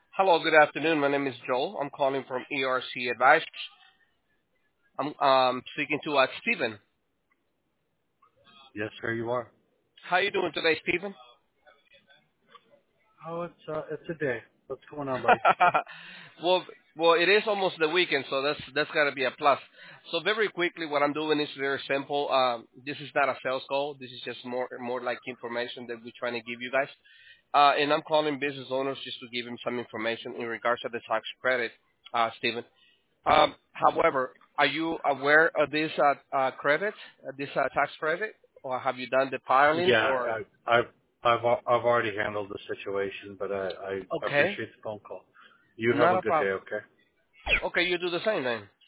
Hello, good afternoon. My name is Joel. I'm calling from ERC Advice. I'm speaking to Stephen. Yes, sir, you are. How you doing today, Stephen? Oh, it's a day. What's going on, buddy? well, well, it is almost the weekend, so that's got to be a plus. So very quickly, what I'm doing is very simple. This is not a sales call. This is just more like information that we're trying to give you guys. And I'm calling business owners just to give them some information in regards to the tax credit, Stephen. However, are you aware of this credit, this tax credit, or have you done the filing? Yeah, Or I've already handled the situation, but I okay, appreciate the phone call. You have not a a good day, problem. okay? Okay, you do the same then.